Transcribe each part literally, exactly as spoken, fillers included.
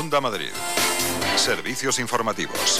Onda Madrid. Servicios informativos.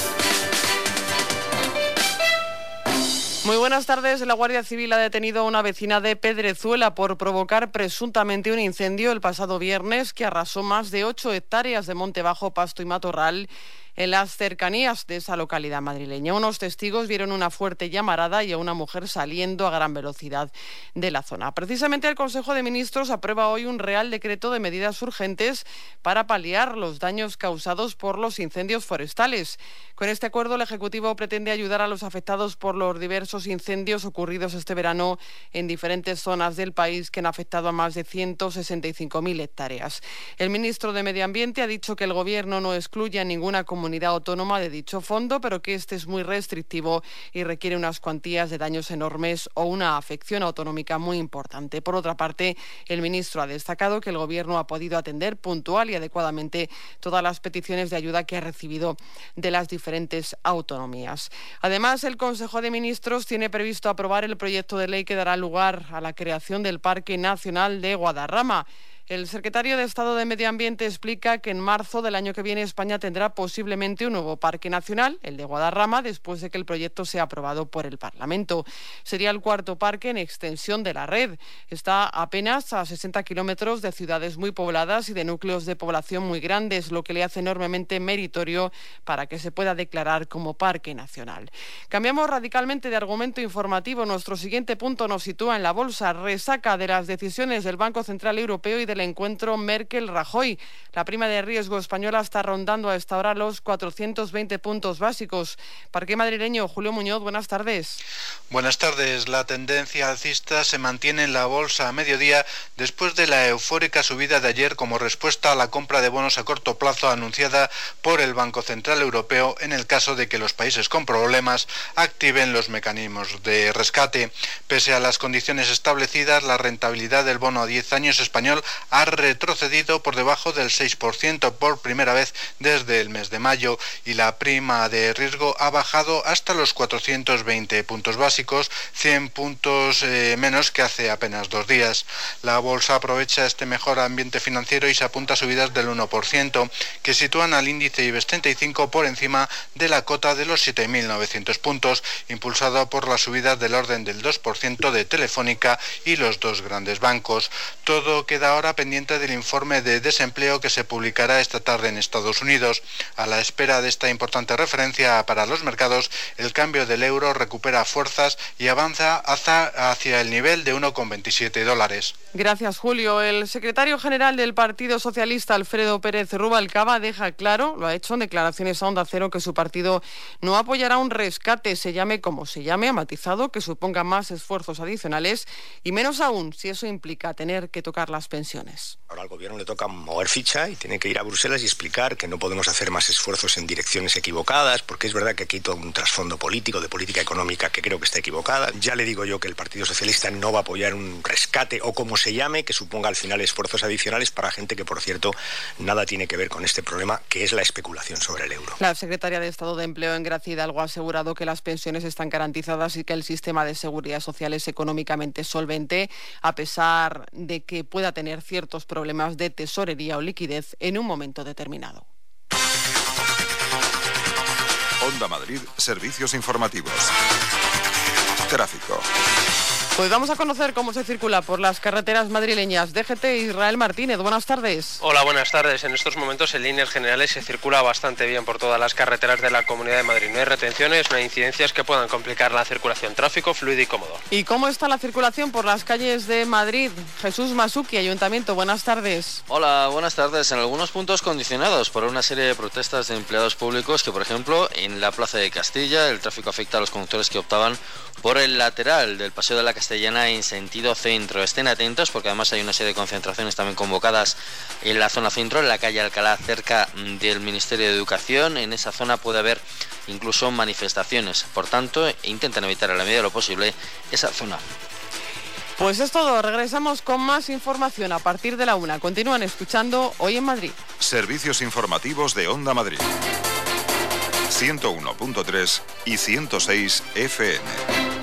Muy buenas tardes. La Guardia Civil ha detenido a una vecina de Pedrezuela por provocar presuntamente un incendio el pasado viernes que arrasó más de ocho hectáreas de monte bajo, pasto y matorral en las cercanías de esa localidad madrileña. Unos testigos vieron una fuerte llamarada y a una mujer saliendo a gran velocidad de la zona. Precisamente el Consejo de Ministros aprueba hoy un Real Decreto de medidas urgentes para paliar los daños causados por los incendios forestales. Con este acuerdo, el Ejecutivo pretende ayudar a los afectados por los diversos incendios ocurridos este verano en diferentes zonas del país que han afectado a más de ciento sesenta y cinco mil hectáreas. El ministro de Medio Ambiente ha dicho que el Gobierno no excluye a ninguna comunidad comunidad autónoma de dicho fondo, pero que este es muy restrictivo y requiere unas cuantías de daños enormes o una afección autonómica muy importante. Por otra parte, el ministro ha destacado que el Gobierno ha podido atender puntual y adecuadamente todas las peticiones de ayuda que ha recibido de las diferentes autonomías. Además, el Consejo de Ministros tiene previsto aprobar el proyecto de ley que dará lugar a la creación del Parque Nacional de Guadarrama. El secretario de Estado de Medio Ambiente explica que en marzo del año que viene España tendrá posiblemente un nuevo parque nacional, el de Guadarrama, después de que el proyecto sea aprobado por el Parlamento. Sería el cuarto parque en extensión de la red. Está apenas a sesenta kilómetros de ciudades muy pobladas y de núcleos de población muy grandes, lo que le hace enormemente meritorio para que se pueda declarar como parque nacional. Cambiamos radicalmente de argumento informativo. Nuestro siguiente punto nos sitúa en la bolsa. Resaca de las decisiones del Banco Central Europeo y de el encuentro Merkel-Rajoy. La prima de riesgo española está rondando a esta hora los cuatrocientos veinte puntos básicos. Parque madrileño, Julio Muñoz, buenas tardes. Buenas tardes. La tendencia alcista se mantiene en la bolsa a mediodía después de la eufórica subida de ayer como respuesta a la compra de bonos a corto plazo anunciada por el Banco Central Europeo en el caso de que los países con problemas activen los mecanismos de rescate. Pese a las condiciones establecidas, la rentabilidad del bono a diez años español ha retrocedido por debajo del seis por ciento por primera vez desde el mes de mayo y la prima de riesgo ha bajado hasta los cuatrocientos veinte puntos básicos, cien puntos eh, menos que hace apenas dos días. La bolsa aprovecha este mejor ambiente financiero y se apunta a subidas del uno por ciento, que sitúan al índice IBEX treinta y cinco por encima de la cota de los siete mil novecientos puntos, impulsado por las subidas del orden del dos por ciento de Telefónica y los dos grandes bancos. Todo queda ahora pendiente del informe de desempleo que se publicará esta tarde en Estados Unidos. A la espera de esta importante referencia para los mercados, el cambio del euro recupera fuerzas y avanza hacia el nivel de uno coma veintisiete dólares. Gracias, Julio. El secretario general del Partido Socialista, Alfredo Pérez Rubalcaba, deja claro, lo ha hecho en declaraciones a Onda Cero, que su partido no apoyará un rescate, se llame como se llame, ha matizado, que suponga más esfuerzos adicionales y menos aún si eso implica tener que tocar las pensiones. Ahora al Gobierno le toca mover ficha y tiene que ir a Bruselas y explicar que no podemos hacer más esfuerzos en direcciones equivocadas, porque es verdad que aquí hay todo un trasfondo político, de política económica, que creo que está equivocada. Ya le digo yo que el Partido Socialista no va a apoyar un rescate o como se llame, que suponga al final esfuerzos adicionales para gente que, por cierto, nada tiene que ver con este problema, que es la especulación sobre el euro. La secretaria de Estado de Empleo, Engracia Hidalgo, ha asegurado que las pensiones están garantizadas y que el sistema de seguridad social es económicamente solvente, a pesar de que pueda tener ciertos problemas de tesorería o liquidez en un momento determinado. Onda Madrid, servicios informativos. Tráfico. Pues vamos a conocer cómo se circula por las carreteras madrileñas. D G T, Israel Martínez, buenas tardes. Hola, buenas tardes. En estos momentos, en líneas generales, se circula bastante bien por todas las carreteras de la Comunidad de Madrid. No hay retenciones, no hay incidencias que puedan complicar la circulación. Tráfico fluido y cómodo. ¿Y cómo está la circulación por las calles de Madrid? Jesús Masuki, Ayuntamiento, buenas tardes. Hola, buenas tardes. En algunos puntos condicionados por una serie de protestas de empleados públicos que, por ejemplo, en la Plaza de Castilla, el tráfico afecta a los conductores que optaban por el lateral del Paseo de la Castellana en sentido centro. Estén atentos porque además hay una serie de concentraciones también convocadas en la zona centro, en la calle Alcalá, cerca del Ministerio de Educación. En esa zona puede haber incluso manifestaciones. Por tanto, intenten evitar a la medida de lo posible esa zona. Pues es todo. Regresamos con más información a partir de la una. Continúan escuchando Hoy en Madrid. Servicios informativos de Onda Madrid. ciento uno punto tres y ciento seis F M.